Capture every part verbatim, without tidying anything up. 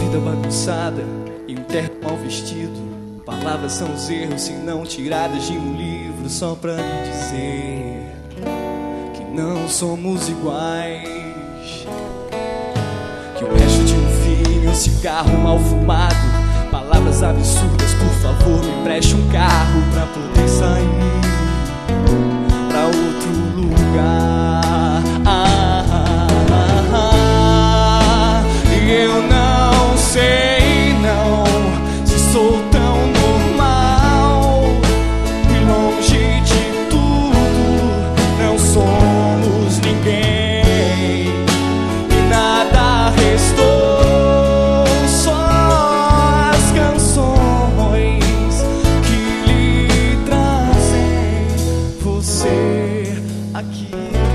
vida bagunçada e um terno mal vestido. Palavras são os erros, se não tiradas de um livro, só pra me dizer que não somos iguais. Que o resto de um fim, um cigarro mal fumado, palavras absurdas, por favor me preste um carro pra poder sair pra outro lugar. Ah, ah, ah, ah. E eu não sei não se sou tão normal, e longe de tudo não somos ninguém, e nada restou, só as canções que lhe trazem você aqui.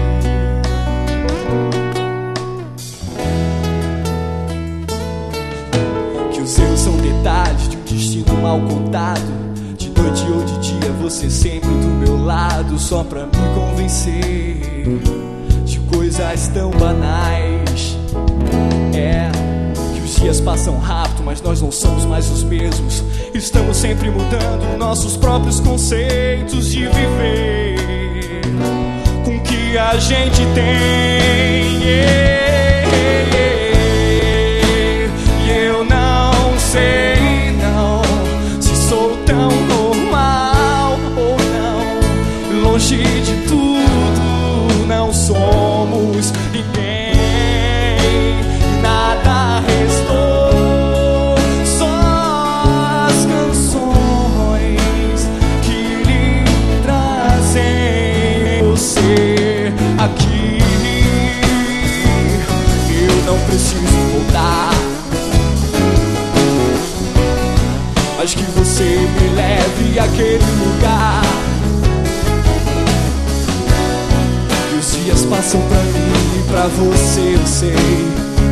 Que os erros são detalhes de um destino mal contado. De noite ou de dia você sempre do meu lado, só pra me convencer de coisas tão banais. É que os dias passam rápido, mas nós não somos mais os mesmos. Estamos sempre mudando nossos próprios conceitos de viver com o que a gente tem. Yeah, yeah, yeah. E eu não sei não se sou tão normal ou não. Longe de tudo não somos ninguém, nada restou, só as canções que lhe trazem você aqui. Eu não preciso voltar, mas que você me leve àquele lugar. E os dias passam pra mim e pra você, eu sei,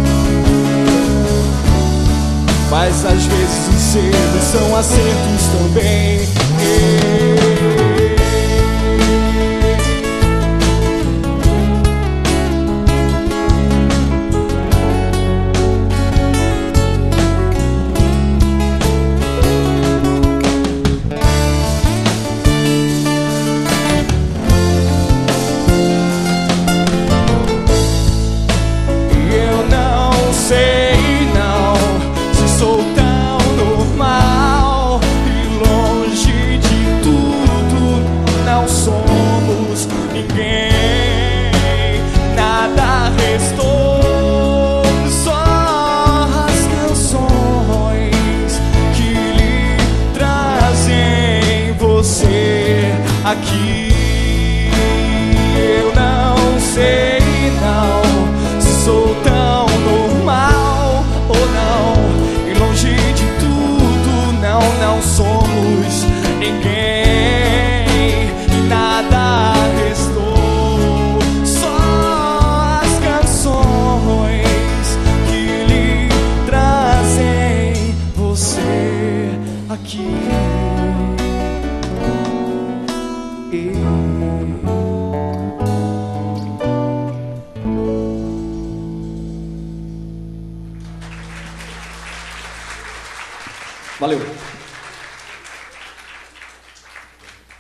mas às vezes os erros são acertos também. Aqui eu não sei não se sou tão normal ou não, e longe de tudo não, não somos ninguém, e nada restou, só as canções que lhe trazem você aqui. Valeu.